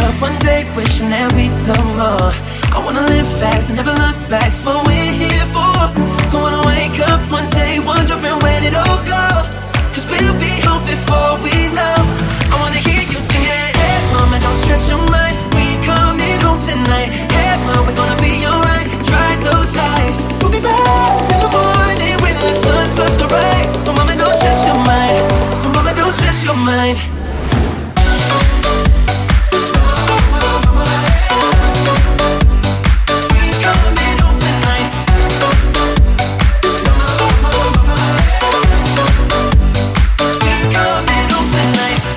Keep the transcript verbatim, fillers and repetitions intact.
up one day wishing that we'd done more. I wanna live fast and never look back, it's what we're here for. Don't wanna wake up one day wondering where did it all go.